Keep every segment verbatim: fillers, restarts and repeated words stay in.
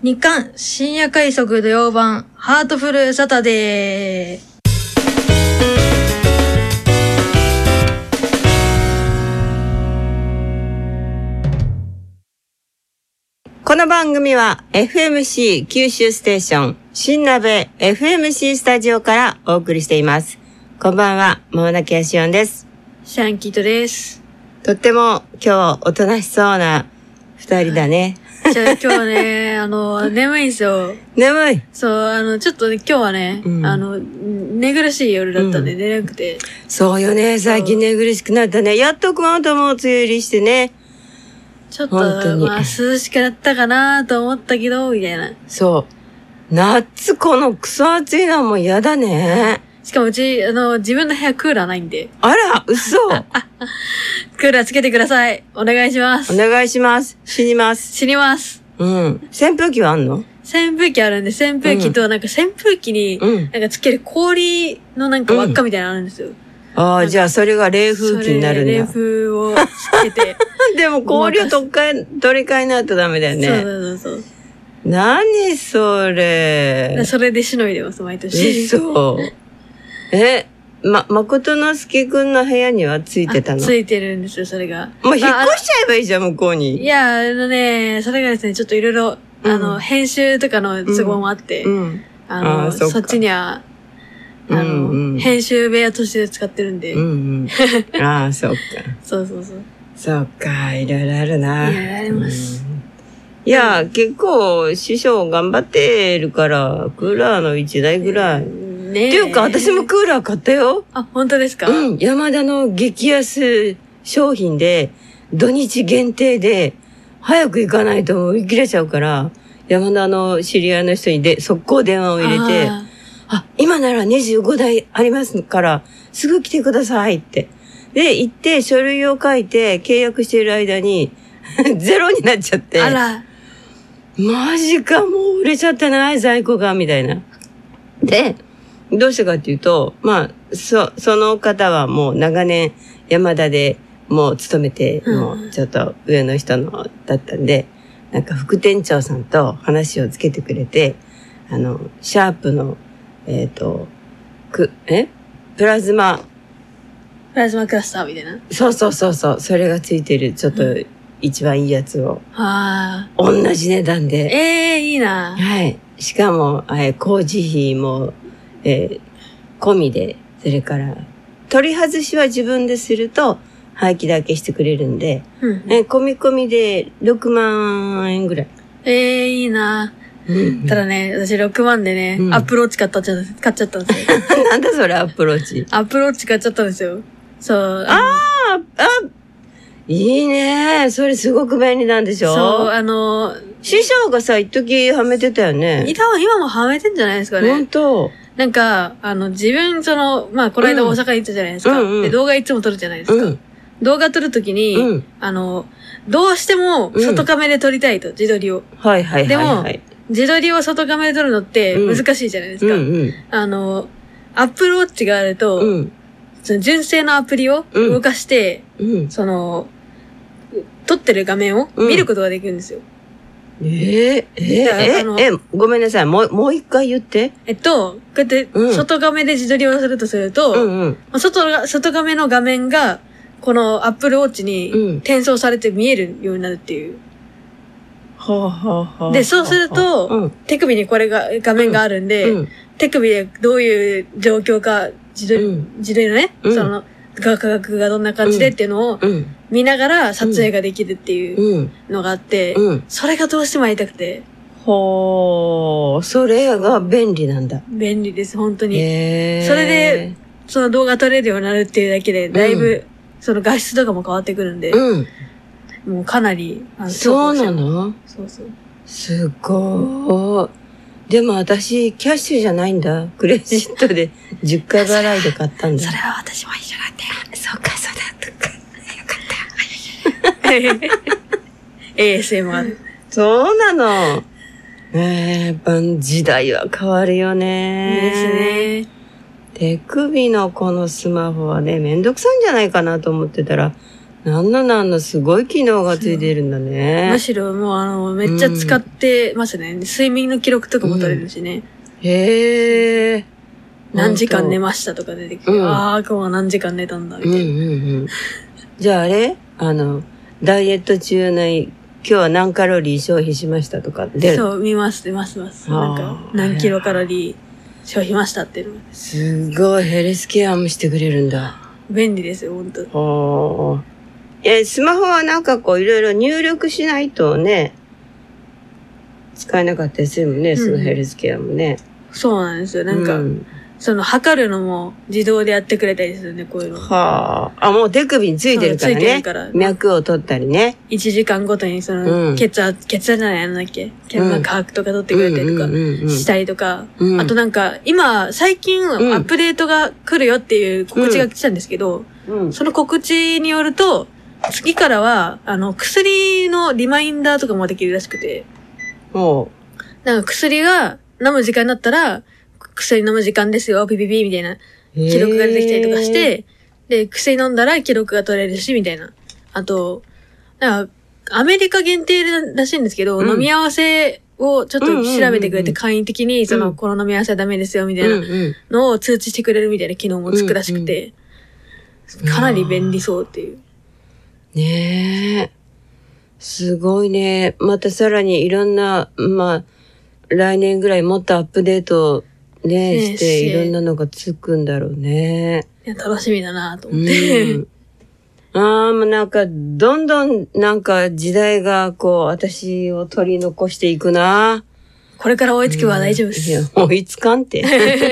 日刊深夜快速土曜版ハートフルサタデー。 この番組は エフエムシー 九州ステーション新鍋 エフエムシー スタジオからお送りしています。こんばんは、ももなきやしおんです。 シャンキートです。 とっても今日おとなしそうな二人だね。 じゃあ今日はね、あの、眠いんですよ。 眠い。 そう、あの、ちょっと、ね、今日はね、うん、あの、寝苦しい夜だったんで、うん、寝れなくて。 そうよね、最近寝苦しくなったね。やっと熊本も梅雨入りしてね。 ちょっと、まあ、涼しくなったかなと思ったけど、みたいな。 そう。夏、このクソ暑いのはもう嫌だね。 しかもうち、あの、自分の部屋クーラーないんで。 あら、嘘。 クーラーつけてください。お願いします。 お願いします。死にます。 死にます。 うん。扇風機はあんの？ 扇風機あるんで、扇風機と、なんか扇風機に、なんかつける氷のなんか輪っかみたいなのあるんですよ。うん、 ああ、じゃあそれが冷風機になるんだ。 冷風をつけて。 でも氷を取り替え、取り替えないとダメだよね。 そうそうそう。 何それ。 それでしのいでます、毎年。 そう。え、ま、誠之助くんの部屋にはついてたの？ ついてるんですよ、それが。 もう引っ越しちゃえばいいじゃん、向こうに。 いや、あのね、それがですね、ちょっといろいろ、あの、編集とかの都合もあって、うん、あのあ、そ, そっちには、あの、うんうん、編集部屋として使ってるんで。うんうん、 ああ、そっか。 そうそうそう。 そっか、いろいろあるな。 いろいろあります。 うん、いや、うん、結構、師匠頑張ってるから、クーラーのいちだいぐらい。ねえ。っていうか、私もクーラー買ったよ。 あ、本当ですか？ うん。山田の激安商品で、土日限定で、早く行かないと売り切れちゃうから、山田の知り合いの人にで、速攻電話を入れて、あ, あ、今ならにじゅうごだいありますから、すぐ来てくださいって。で、行って書類を書いて契約している間に、ゼロになっちゃって。 あら。 マジか、もう売れちゃってない在庫が、みたいな。で、どうしたかっていうと、まあ、そ、その方はもう長年山田でもう勤めて、もうちょっと上の人のだったんで、なんか副店長さんと話をつけてくれて、あの、シャープの、えっと、く、えプラズマ。 プラズマクラスターみたいな。 そうそうそうそう、それがついてる、ちょっと一番いいやつを。 はあ。 同じ値段で。 ええー、いいな。 はい。しかも、えー、工事費も、えー、込みで、それから、取り外しは自分ですると、廃棄だけしてくれるんで、うんうん、えー、込み込みでろくまんえんぐらい。 ええー、いいな。うんうん、ただね、私ろくまんでね、うん、アップローチ買ったっちゃ、買っちゃったんですよ。 なんだそれ、アップローチ。 アップローチ買っちゃったんですよ。そう。 ああ、あ、いいね。それすごく便利なんでしょ？ そう、あの、 師匠がさ、一時はめてたよね。 今今もはめてんじゃないですかね。 本当。 なんか、あの、自分、その、まあ、この間大阪行ったじゃないですか。うんうんうん、で、動画いつも撮るじゃないですか。うん、動画撮るときに、うん、あの、どうしても外カメで撮りたいと、うん、自撮りを。 はいはいはい、はい。 でも、自撮りを外カメで撮るのって難しいじゃないですか。うんうんうん、あの、アップルウォッチがあると、うん、その純正のアプリを動かして、うん、その、撮ってる画面を見ることができるんですよ。 うん、えー、えー、え、え、ごめんなさい。もう、もう一回言って。 えっと、こうやって、外画面で自撮りをするとすると、うんうん、外が、外画面の画面が、このアップルウォッチに転送されて見えるようになるっていう。 はあ、はあはあ、 で、そうすると、うん、手首にこれが、画面があるんで、うん、手首でどういう状況か、自撮り、うん、自撮りのね、うん、その、画角がどんな感じでっていうのを見ながら撮影ができるっていうのがあって、うんうん、それがどうしてもやりたくて。 ほー、それが便利なんだ。 便利です、本当に。へー。それで、その動画撮れるようになるっていうだけで、だいぶ、その画質とかも変わってくるんで、うん、もうかなり、 あそうなの？ そうそう。 すごー。でも私、キャッシュじゃないんだ。クレジットでじゅっかい払いで買ったんだ。 それは私も一緒なんで。 そうか、そうだ、とか。よかった。 エーエスエムアール。 そうなの。えー、やっぱ時代は変わるよね。 ですね。 手首のこのスマホはね、めんどくさいんじゃないかなと思ってたら、 なんのなんのすごい機能がついてるんだね。 むしろもうあの、めっちゃ使ってますね。うん、睡眠の記録とかも取れるしね。 うん、へえ。 何時間寝ましたとか出てきて、うん、ああ、今日は何時間寝たんだ、みたいな。うんうんうん、 じゃああれあの、ダイエット中の今日は何カロリー消費しましたとか出る？ そう、見ます、見ます、見ます。なんか、何キロカロリー消費しましたっていうの。 すごい、ヘルスケアもしてくれるんだ。 便利ですよ、ほんと。 え、スマホはなんかこういろいろ入力しないとね、使えなかったりするもんね、そのヘルスケアもね。 うん、そうなんですよ。なんか、うん、その測るのも自動でやってくれたりするね、こういうの。 はあ。あ、もう手首についてるからね。ついてるから。脈を取ったりね。 いちじかんごとにその、うん、血圧、血圧じゃない、なんだっけ、血圧拍とか取ってくれたりとかしたりとか。うん、あとなんか、今、最近アップデートが来るよっていう告知が来たんですけど、うん、その告知によると、次からは、あの、薬のリマインダーとかもできるらしくて。 おう。 なんか薬が飲む時間になったら、薬飲む時間ですよ、ピピピみたいな記録が出てきたりとかして、で、薬飲んだら記録が取れるし、みたいな。あと、なんか、アメリカ限定らしいんですけど、うん、飲み合わせをちょっと調べてくれて、簡易的に、その、うん、この飲み合わせはダメですよ、みたいなのを通知してくれるみたいな機能もつくらしくて、うんうん、かなり便利そうっていう。 ねえ。すごいね。またさらにいろんな、まあ、来年ぐらいもっとアップデートね、ねしていろんなのがつくんだろうね。 いや、楽しみだなと思って。うん、 ああ、もうなんか、どんどんなんか時代がこう、私を取り残していくな。 これから追いつけば大丈夫です。 うん、いや、追いつかんって。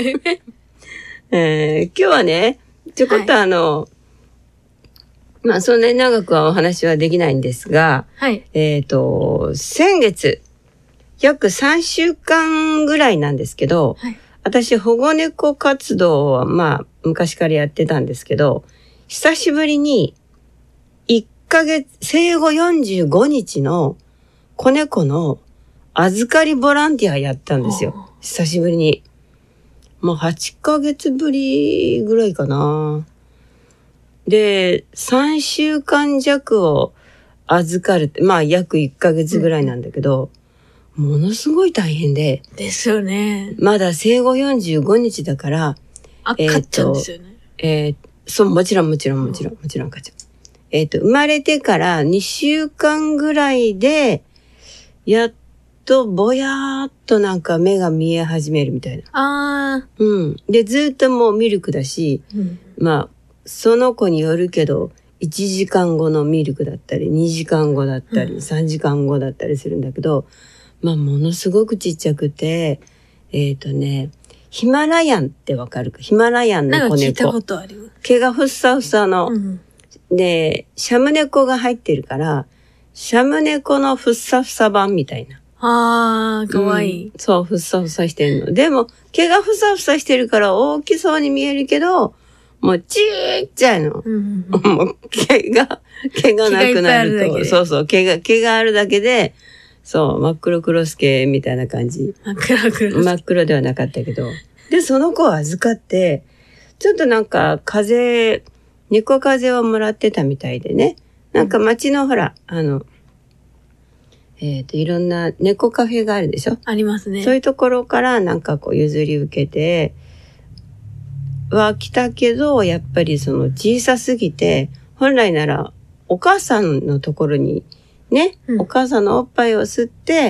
えー、今日はね、ちょこっとあの、はい、まあ、そんなに長くはお話はできないんですが、 はい。 えっと、先月、約さんしゅうかんぐらいなんですけど、はい、私、保護猫活動は、まあ、昔からやってたんですけど、久しぶりに、いっかげつ、生後よんじゅうごにちの子猫の預かりボランティアやったんですよ。久しぶりに。もうはちかげつぶりぐらいかな。で、さんしゅうかん弱を預かるって、まあ約いっかげつぐらいなんだけど、うん、ものすごい大変で。 ですよね。 まだ生後よんじゅうごにちだから、 赤ちゃんですよね。 えー、そう、もちろんもちろんもちろん、もちろん赤ちゃん。えっと、生まれてからにしゅうかんぐらいで、やっとぼやーっとなんか目が見え始めるみたいな。 あー。うん。で、ずっともうミルクだし、うん、まあ、その子によるけど、いちじかんごのミルクだったり、にじかんごだったり、うん、さんじかんごだったりするんだけど、まあ、ものすごくちっちゃくて、えっとね、ヒマラヤンってわかるか？ヒマラヤンの子猫。 なんか聞いたことあるよ。 毛がふっさふさの、うん、で、シャム猫が入ってるから、シャム猫のふっさふさ版みたいな。 あー、かわいい、 うん。そう、ふっさふさしてるの。でも、毛がふさふさしてるから大きそうに見えるけど、もうちーっちゃいの。うんうん、もう毛が、毛がなくなると。そうそう、毛が、毛があるだけで、そう、真っ黒クロス毛みたいな感じ。 真っ黒クロス毛。 真っ黒ではなかったけど。で、その子を預かって、ちょっとなんか風邪、猫風邪をもらってたみたいでね。なんか街のほら、あの、えっと、いろんな猫カフェがあるでしょ？ ありますね。 そういうところからなんかこう譲り受けて、は来たけど、やっぱりその小さすぎて、本来ならお母さんのところにね、うん、お母さんのおっぱいを吸って、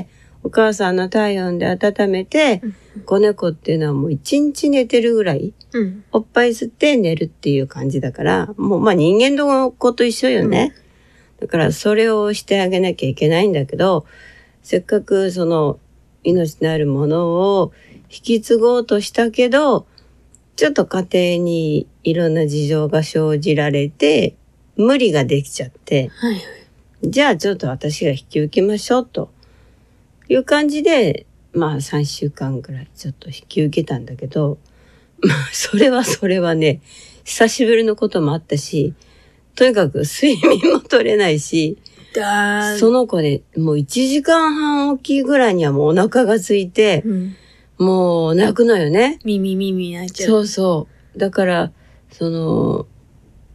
お母さんの体温で温めて、うん、子猫っていうのはもう一日寝てるぐらい、うん、おっぱい吸って寝るっていう感じだから、もうまあ人間の子と一緒よね。うん、だからそれをしてあげなきゃいけないんだけど、せっかくその命のあるものを引き継ごうとしたけど、ちょっと家庭にいろんな事情が生じられて、無理ができちゃって、 はいはい、 じゃあちょっと私が引き受けましょうという感じで、まあさんしゅうかんぐらいちょっと引き受けたんだけど、まあそれはそれはね、久しぶりのこともあったし、とにかく睡眠も取れないし、その子ね、もういちじかんはんおきぐらいにはもうお腹が空いて、うん、もう泣くのよね。 耳耳泣いちゃう。 そうそう。だから、その、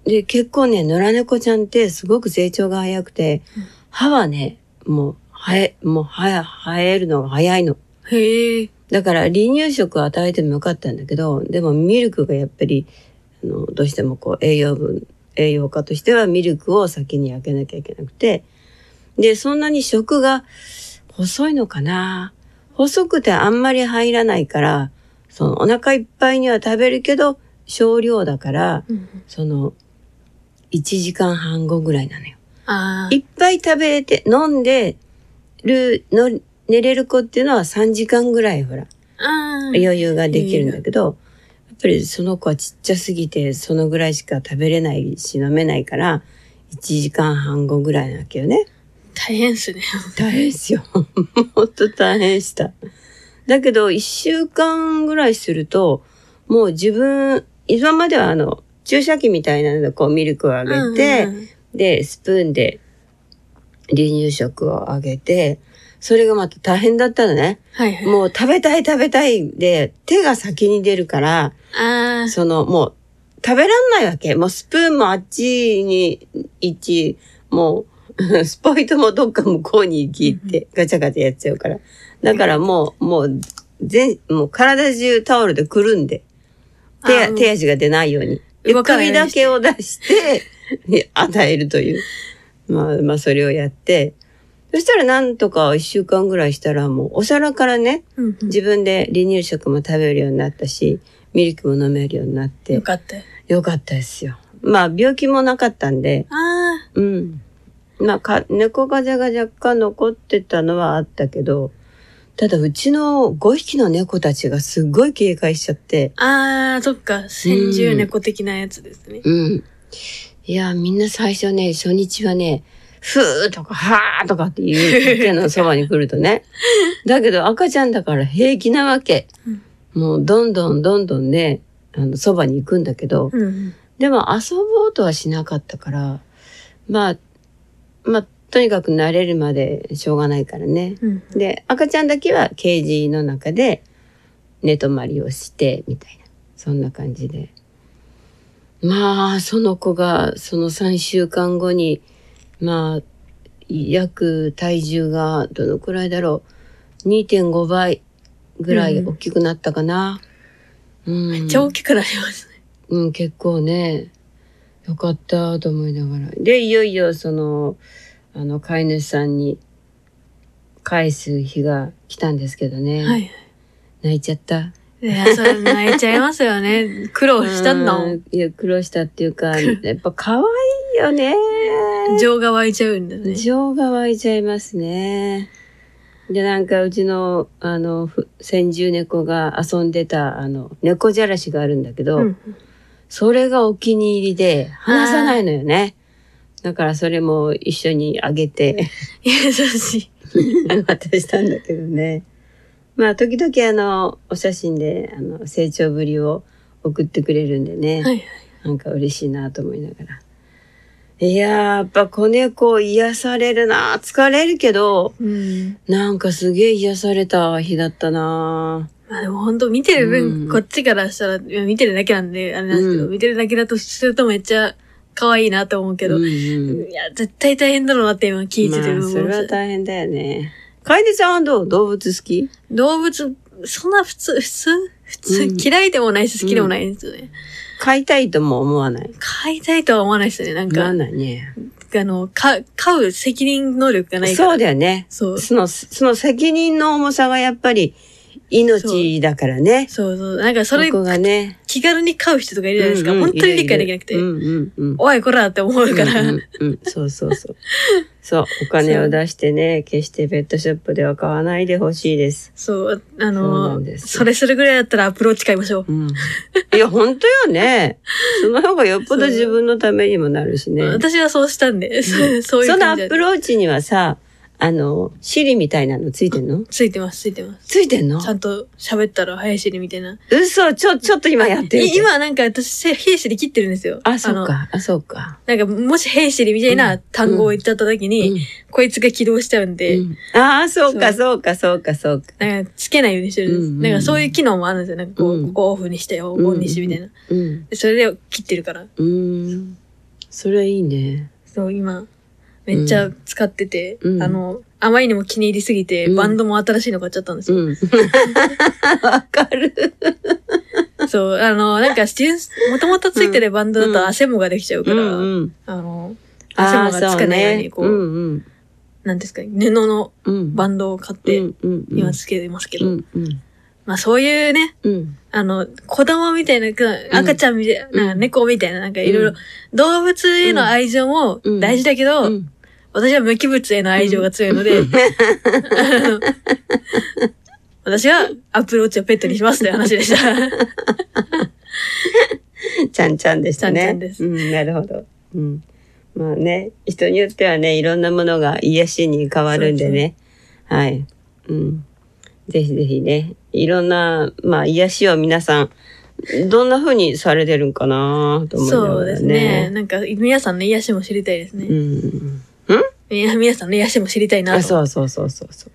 で、結構ね、野良猫ちゃんってすごく成長が早くて、うん、歯はね、もう、生え、もう生えるのが早いの。 へえ。 だから離乳食を与えてもよかったんだけど、でもミルクがやっぱり、あの、どうしてもこう栄養分、栄養価としてはミルクを先にあげなきゃいけなくて、で、そんなに食が細いのかな。細くてあんまり入らないから、そのお腹いっぱいには食べるけど、少量だから、うん、その、いちじかんはん後ぐらいなのよ。 あいっぱい食べて、飲んでるの、寝れる子っていうのはさんじかんぐらい、ほら、余裕ができるんだけど、やっぱりその子はちっちゃすぎて、そのぐらいしか食べれないし、飲めないから、いちじかんはん後ぐらいなわけよね。 大変っすね。 大変っすよ。ほんと大変した。だけど、いっしゅうかんぐらいすると、もう自分、今まではあの、注射器みたいなのでこうミルクをあげて、うんうん、で、スプーンで離乳食をあげて、それがまた大変だったのね。 はいはい、 もう食べたい食べたいで、手が先に出るから、 あそのもう食べらんないわけ。もうスプーンもあっちに行き、もうスポイトもどっか向こうに行きってガチャガチャやっちゃうから。だからもう、もう全、もう体中タオルでくるんで、手、手足が出ないように。首だけを出して、与えるという。まあ、まあ、それをやって、そしたらなんとか一週間ぐらいしたらもうお皿からね、うんうん、自分で離乳食も食べるようになったし、ミルクも飲めるようになって。 よかった。 よかったですよ。まあ、病気もなかったんで。 ああ。 うん。まあか、猫風邪が若干残ってたのはあったけど、ただうちのごひきの猫たちがすっごい警戒しちゃって。 ああ、そっか。先住猫的なやつですね。 うん。うん、いや、みんな最初ね、初日はね、ふーとか、はーとかっていう手のそばに来るとね。だけど赤ちゃんだから平気なわけ。うん、もうどんどんどんどんね、あの、そばに行くんだけど、 うん、 でも遊ぼうとはしなかったから、まあ、まあ、とにかく慣れるまでしょうがないからね。 うん、 で、赤ちゃんだけはケージの中で寝泊まりをして、みたいな。そんな感じで。まあ、その子がそのさんしゅうかんごに、まあ、約体重がどのくらいだろう。にてんごばいぐらい大きくなったかな。 うん、めっちゃ大きくなりますね。 うん、結構ね。よかったと思いながら。で、いよいよその、あの、飼い主さんに返す日が来たんですけどね。 はい。 泣いちゃった。 いや、それ泣いちゃいますよね。苦労したんだもん。 いや、苦労したっていうか、やっぱ可愛いよね。 情が湧いちゃうんだね。 情が湧いちゃいますね。で、なんかうちの、あの、先住猫が遊んでた、あの、猫じゃらしがあるんだけど、うん、それがお気に入りで、離さないのよね。だからそれも一緒にあげて。 優しい。 渡したんだけどね。まあ、時々あの、お写真で、あの、成長ぶりを送ってくれるんでね。 はいはい。 なんか嬉しいなと思いながら。いやー、やっぱ子猫癒されるな。疲れるけど、 うん、 なんかすげえ癒された日だったな。 まあでも本当見てる分、うん、こっちからしたら、見てるだけなんで、あれなんですけど、うん、見てるだけだとするとめっちゃ可愛いなと思うけど、 うんうん、 いや、絶対大変だろうなって今聞いてて、 まあ、それは大変だよね。楓ちゃんはどう？動物好き？ 動物、そんな普通、普通普通、うん、嫌いでもないし好きでもないんですよね。 飼いたいとも思わない？ 飼いたいとは思わないですよね、なんか。 思わないね。 あの、か、飼う責任能力がないから。 そうだよね。 そう。 その、その責任の重さがやっぱり命だからね。 そうそう。なんかそれ、 そこがね、 気軽に飼う人とかいるじゃないですか。うんうん、本当に理解できなくて。 うんうんうん、 おい、こらって思うから。 うんうんうん、そうそうそう。そう、お金を出してね、決してペットショップでは買わないでほしいです。 そう、あの、そ, それするぐらいだったらアプローチ買いましょう。 うん、いや、本当よね。その方がよっぽど自分のためにもなるしね。 私はそうしたんで、うん、そういう感じ。 そのアプローチにはさ、あの、シリみたいなのついてんの？ ついてます、ついてます。 ついてんの？ ちゃんと喋ったら早いシリみたいな。 嘘、ちょ、ちょっと今やってる。 今なんか私、ヘイシリ切ってるんですよ。 あ、そうか、あ、そうか。 なんか、もしヘイシリみたいな単語を言っちゃった時に、うんうん、こいつが起動しちゃうんで。うん、 ああ、そうか、そうか、そうか、そうか。 なんか、つけないようにしてるんです。うんうん、なんか、そういう機能もあるんですよ。なんかこう、うん、ここオフにしてよ、オンにしてみたいな。 うん、 でそれで切ってるから。 うん。 それいいね。 そう、今、めっちゃ使ってて、 うん、 あの、あまりにも気に入りすぎて、うん、バンドも新しいの買っちゃったんですよ。わ、うん、 かる。 そう、あの、なんか、もともとついてるバンドだと汗もができちゃうから、うんうん、あの、汗もがつかないように、こう、うんうん、なんですか、布のバンドを買って、今つけてますけど、うんうん、まあそういうね、うん、あの、子供みたいな、赤ちゃんみたいな、うん、猫みたいな、なんかいろいろ、動物への愛情も大事だけど、うんうん、私は無機物への愛情が強いので、うん、あの私はアップルウォッチをペットにしますという話でした。 ちゃんちゃんでしたね。 ちゃんちゃんです。 うん、なるほど。うん。まあね、人によってはね、いろんなものが癒しに変わるんでね。そうそう、はい。うん。ぜひぜひね、いろんな、まあ癒しを皆さん、どんな風にされてるんかなと思いながらね。 そうですね。なんか、皆さんの癒しも知りたいですね。うん。ん皆さんの癒しも知りたいなと。 あ、そうそうそうそうそう。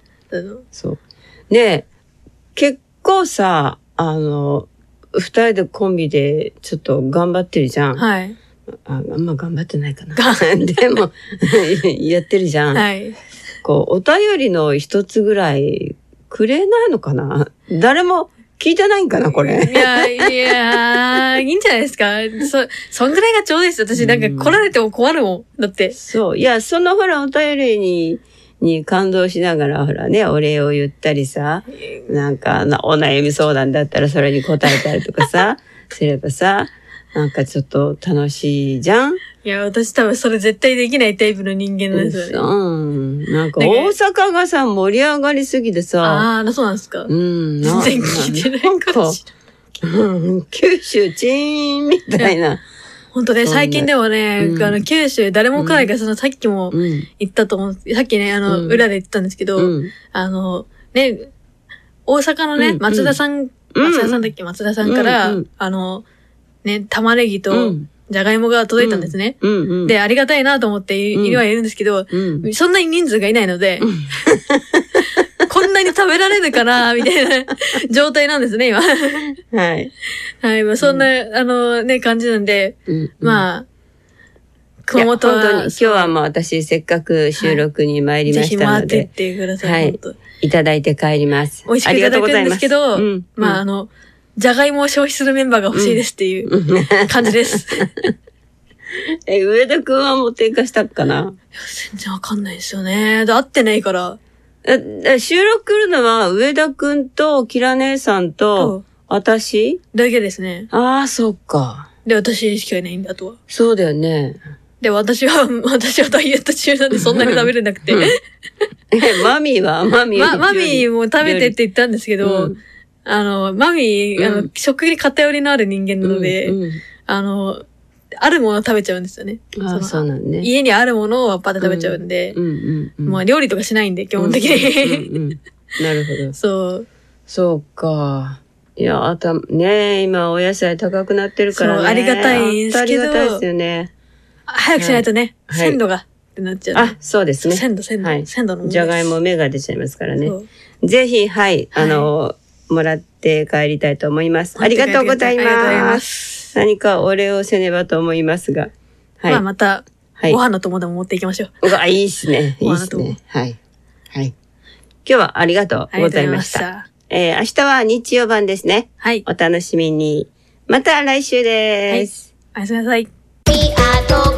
そう。ね、結構さ、あの、二人でコンビでちょっと頑張ってるじゃん。 はい。 あ, あんま頑張ってないかな。でも、やってるじゃん。 はい。 こう、お便りの一つぐらいくれないのかな？誰も聞いてないんかな、これ。 いや、いや、いいんじゃないですか。そ、そんぐらいがちょうどいいです。私なんか来られても困るもん。だって。 そう。いや、そのほら、お便りに、に感動しながら、ほらね、お礼を言ったりさ、なんか、お悩み相談だったらそれに答えたりとかさ、すればさ、なんかちょっと楽しいじゃん？ いや、私多分それ絶対できないタイプの人間なんですよね。 うん。なんか大阪がさ、盛り上がりすぎてさ。 ああ、そうなんですか。 うん。 全然聞いてないかもしれない。うん。九州チーンみたいな。 本当ね、最近でもね、うん、あの、九州誰も来ないから、その、さっきも言ったと思う、うん、さっきね、あの、うん、裏で言ったんですけど、うん、あの、ね、大阪のね、うん、松田さん、松田さんだっけ、松田さんから、うん、あの、ね、玉ねぎと、じゃがいもが届いたんですね。うんうんうん、で、ありがたいなと思っているはいるんですけど、うん、そんなに人数がいないので、うん、こんなに食べられるかなみたいな状態なんですね、今。 はい。 はい、まあ、そんな、うん、あのね、感じなんで、うんうん、まあ、 熊本は。本当に、今日はもう私、せっかく収録に参りましたので。 はい、ぜひ回ってってください。 はい。いただいて帰ります。 美味しくいただくんですけど、うん、まあ、あの、じゃがいもを消費するメンバーが欲しいですっていう感じです。 え、上田くんは持っていかしたっかな？ 全然わかんないですよね。会ってないから。 収録来るのは上田くんとキラ姉さんと私だけですね。 ああ、そっか。 で、私しかいないんだとは。 そうだよね。 で、私は、私はダイエット中なんでそんなに食べれなくて。うん、え、 マミーはマミーは、 ま、マミーも食べてって言ったんですけど、うん、あの、マミー、うん、あの、食に偏りのある人間なので、うんうん、あの、あるものを食べちゃうんですよね。 ああ、そうなんね。 家にあるものをパッと食べちゃうんで、うんうんうん、まあ料理とかしないんで、基本的に。 うんうんうん、なるほど。 そう。 そうか。いや、あた、ねえ、今お野菜高くなってるからね。 そう、ありがたいんですけど。 ありがたいですよね。 早くしないとね、はい、鮮度がってなっちゃう、ね。 あ、そうですね。 鮮度、鮮度。はい、鮮度の。 じゃがいも芽が出ちゃいますからね。ぜひ、はい、あの、はい、もらって帰りたいと思います。ありがとうございます。ありがとうございます。何かお礼をせねばと思いますが。 はい。まあまた、はい、ご飯の友でも持っていきましょう。 うわ、いいっすね。いいっすね。はい。はい。今日はありがとうございました。ありがとうございました。えー、明日は日曜版ですね。 はい。 お楽しみに。また来週です。 はい。おやすみなさい。